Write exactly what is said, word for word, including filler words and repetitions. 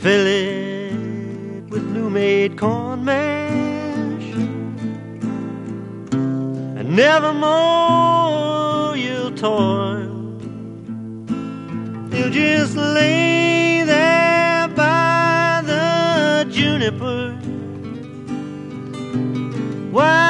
fill it with new-made corn mash, and nevermore you'll toil. You'll just lay there by the juniper while